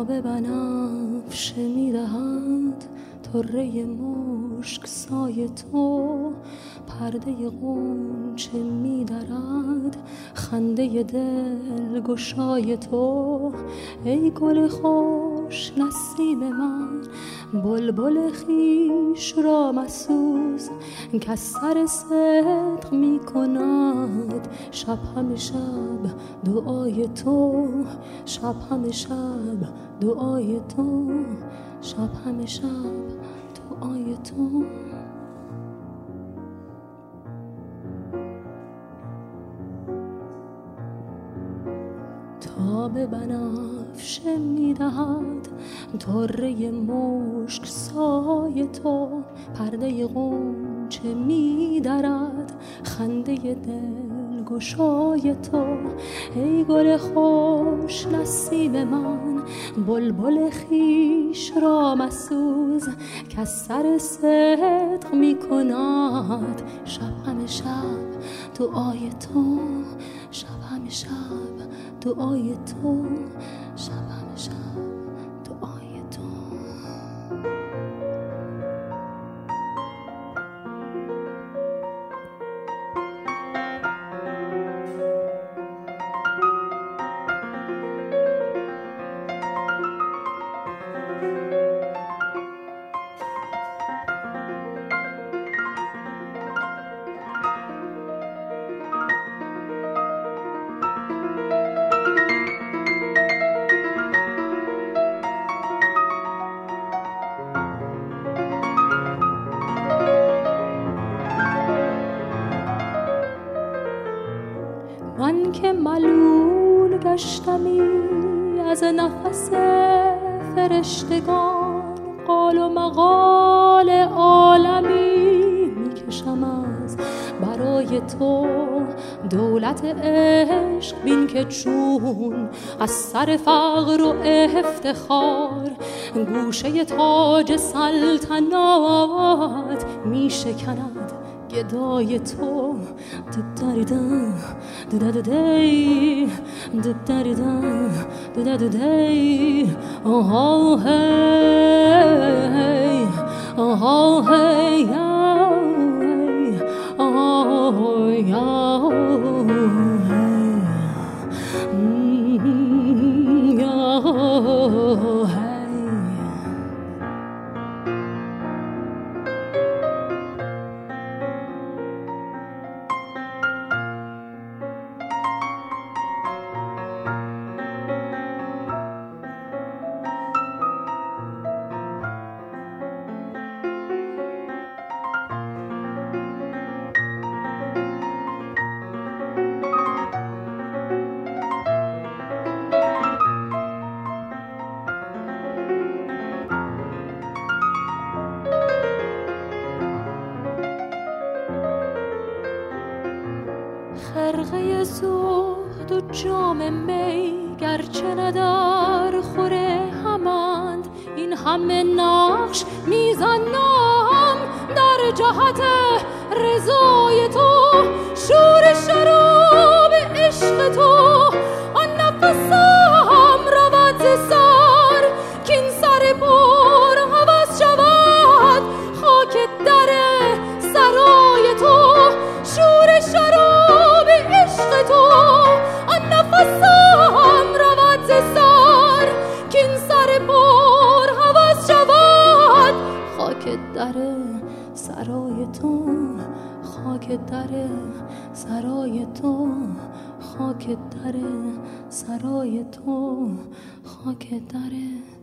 تا به بنفشه می‌دهد طره مشک سای تو، پرده غنچه می‌درد خنده دل گشای تو. ای گل خوش نسیم من، بلبل خویش را مسوز، که سر صدق می کند شب همه شب دعای تو. شب همه شب دعای تو، شب همه شب دعای تو. تا به بنفشه می‌دهد طره مشک سای تو، پرده غنچه می‌درد خنده دل گشای تو. ای گل خوش نسیم من، بلبل خویش را مسوز، که سر صدق می‌کند شب همه شب دعای تو. شب همه شب دعای تو، شب همه شب دعای تو. من که ملول گشتمی از نفس فرشتگان، قال و مقال عالمی میکشم از برای تو. دولت عشق بین که چون از سر فقر و افتخار، گوشه تاج سلطنت میشکند گدای تو. ددریدن دددی ددریدن دددی آها هی آها هی آها هی. خرقه زهد و جام می گرچه ندار خوره همند، این همه نقش میزنم در جهت رضای تو. شور شراب عشق تو، آن نفسم رود ز سر، کین سر پر هوس شود خاک در سرای تو. شور شراب عشق تو، آن نفسم رود ز سر، کین سر پر هوس شود خاک در سرای تو. خاک در سرای تو، خاک در سرای تو، خاک در